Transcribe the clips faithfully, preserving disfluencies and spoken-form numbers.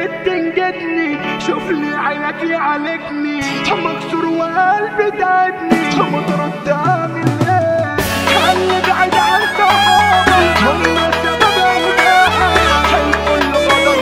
ريت تنجدني، شوف لي عينك يعالجني، مكسور وقلبي تعبني، مترد اعمل ايه؟ خلي بعيد عن صحابي هم سبب اوجاعي، الكل غدر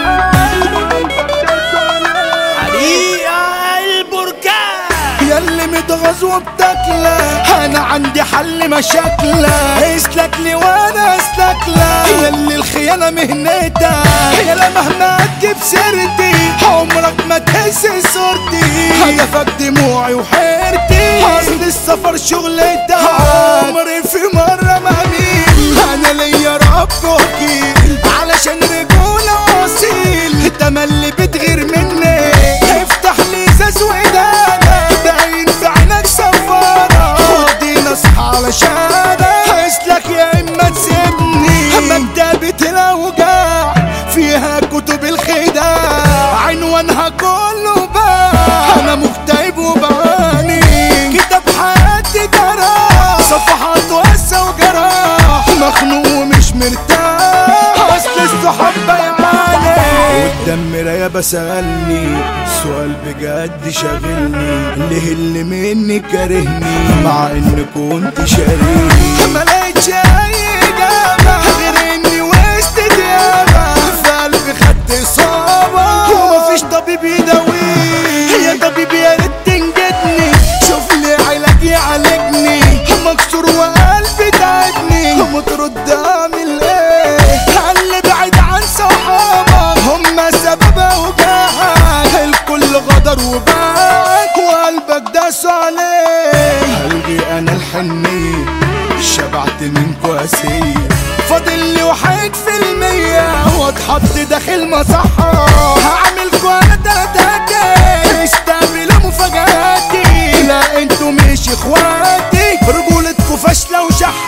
وقلبك تسولي حريقة البركان ياللي متغاظ وبتاكله، انا عندي حل مشاكله، اسلك لي وانا اسلك لك، ياللي الخيانه مهنتك، يالا مهما تجيب سيرتي عمرك ما تهز صورتي، هدفك دموعي وحيرتي، اصل السفر شغلتك، عمري في مره ما اميل، انا ليا رب وكيل، علشان رجوله اصيل، تملي بتغير مني، افتح لي زاز ودانا، باين في عينك سفاره، خدي نصح علشانك، اسلك يا اما تسيبني، مكتبة الاوجاع فيها كتب الخداع، عنوانها كله باع، انا مكتئب وبعاني، كتاب حياتي جراح، صفحات وقسى وجراح، مخنوق ومش مرتاح، اصل الصحاب بيعاني، قدام مراية بسألني سؤال بجد شاغلني، ليه اللي مني كارهني مع ان كنت شاريني، ملقتش اي اجابة غير اني وسط ديابة، في قلبي خدت اصابة ومفيش طبيب يداويني، يا طبيب يا ريت تنجدني، شوف لي علاج يعالجني، مكسور وقلبي تعبني، مترد اعمل ايه؟ خلي بعيد عن صحابك هم سبب اوجاعك، الكل غدر وباعك وقلبك داس عليه، هلغي انا الحنية شبعت من كواسية، فاضل لي واحد في المية واتحط داخل مصحة، هعملكوا انا تلاتاكي استقبلوا مفاجآتي، لا انتوا مش اخواتي، رجولتكوا فاشلة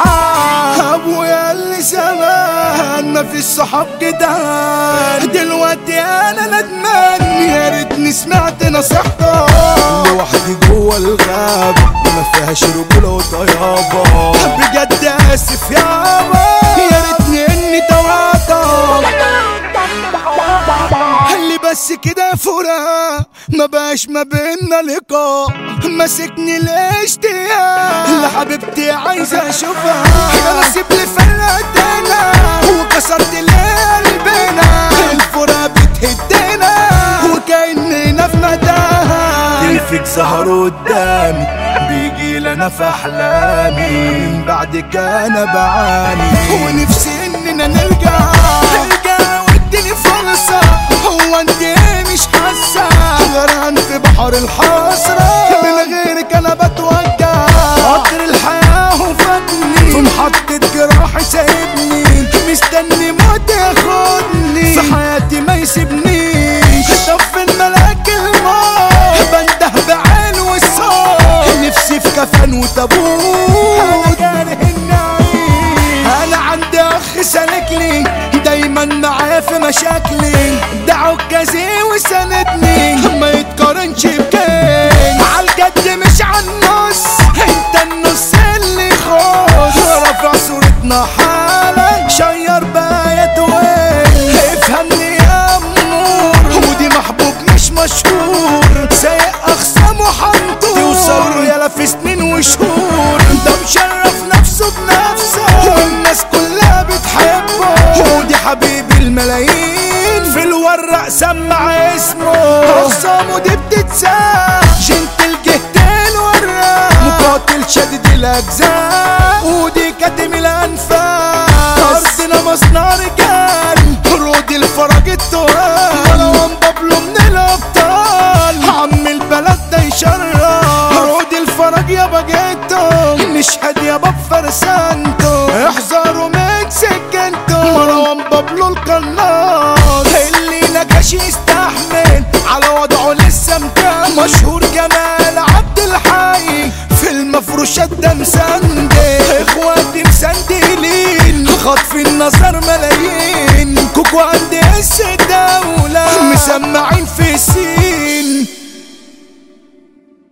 وشحة، ابويا اللي زمان مفيش صحاب جدعان، دلوقتي انا ندمان، يا ريتني سمعت نصيحتك، لوحدي جوه الغاب ما فيهاش رجولة وطيابة، بجد اسف يابا، يا ريتني اني توعدك، اللي بس كده فراق ما بقاش ما بينا لقاء، ماسكني الاشتياق لحبيبتي عايزة اشوفها، يا نصيب اللي فرقتنا وكسرت لي قلبنا، الفراق بتهدنا وكأننا في مداها، تلفك ظهر قدامي بيجي لنا في احلامي، من بعدك انا بعاني ونفسي اننا نرجع نرجع واديني فرصة، هو انت مش حاسة غرقان في بحر الحسرة، من غيرك انا بتوجع، قطر الحياة وفاتني في محطة جراح سايبني، مستني موت ياخدني في حياتي ما يسيبنيش، طب في الملاك الموت بنده بعين والصوت، نفسي في كفن وتابوت، انا عندي اخ سالكلي دايما معايا في مشاكلي، ده عكازي وساندني ما يتقارنش بكين، عالجد مش عالنص انت النص اللي خاص، رافع صورتنا حالا شير بايت وين، افهمني يا امور ودي محبوب مش مشهور، سايق اخصام وحنطور، توصل يالا في سنين وشهور، ده مشرف نفسه بنفسه والناس كلها بتحبه، ودي حبيب الملايين في الورق سمع اسمه، اخصامه دي بتتساق جنتل جهتين ورق، مقاتل شديد الاجزاء ودي كاتم الانفاس، ارضنا مصنع رجال رودي الفرج التراب، مروان بابلو من الابطال، عم البلد ده يشرف، رودي الفرج يابا جيتو نشهد يابا بفرسانتو، احذروا من سكنتو، مروان بابلو القناص، اللي نجاش يستحمل على وضعه لسه مكان، مشهور جمال عبد الحي في المفروشات ده مسندي، اخواتي مسندلين خاطفين النظر ملايين، كوكو عندي اس الدولة مسمعين في السين.